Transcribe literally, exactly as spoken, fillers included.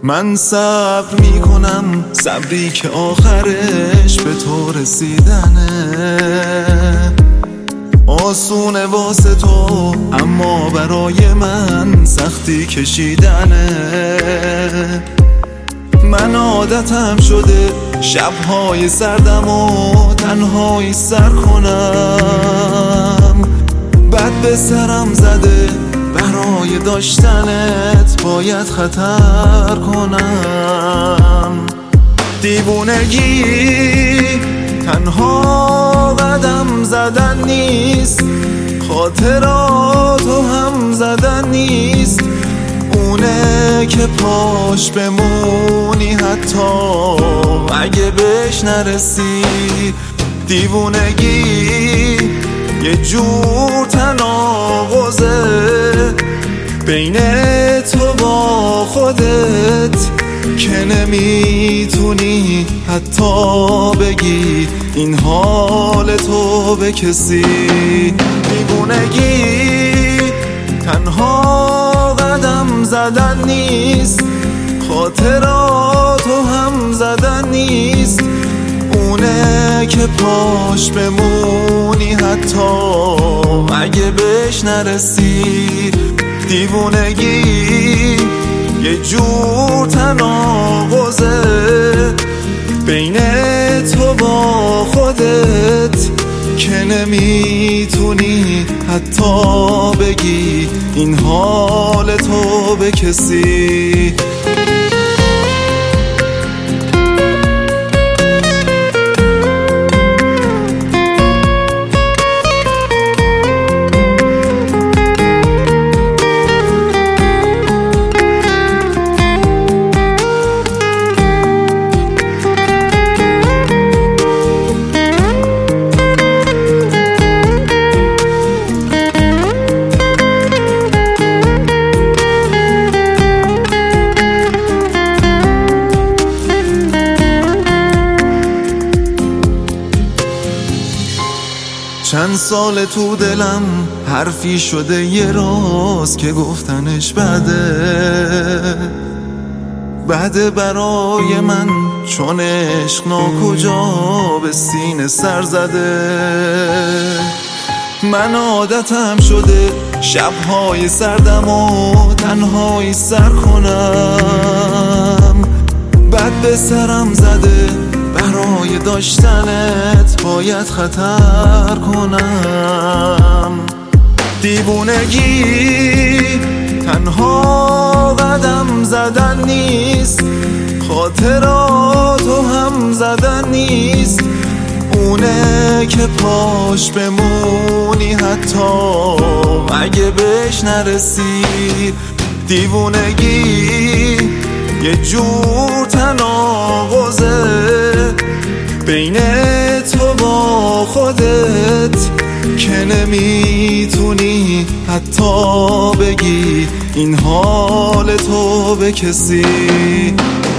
من صبر میکنم، صبری که آخرش به تو رسیدنه. آسونه واسه تو اما برای من سختی کشیدنه. من عادتم شده شبهای سردم و تنهایی سر کنم. بد به سرم زده برای داشتنت باید خطر کنم. دیوونگی تنها قدم زدن نیست، خاطراتو هم زدن نیست. اونه که پاش بمونی حتی اگه بهش نرسی. دیوونگی یه جور تناقضه بین تو با خودت که نمیتونی حتی بگی این حال تو به کسی. دیوونگی تنها قدم زدن نیست، خاطراتو هم زدن نیست. اونه که پاش بمونی حتی اگه بهش نرسی. دیوونگی یه جور تناقضه بین تو با خودت که نمیتونی حتی بگی این حال تو به کسی. چند سال تو دلم حرفی شده یه راز که گفتنش بده. بده برای من چون عشق ناکجا به سینه سر زده. من عادتم شده شبهای سردم و تنهایی سر کنم. بد به سرم زده برای داشتنت باید خطر کنم. دیوونگی تنها قدم زدن نیست، خاطراتو هم زدن نیست. اونه که پاش بمونی حتی اگه بهش نرسی. دیوونگی یه جور تناقضه بین تو با خودت که نمیتونی حتی بگی این حال تو به کسی.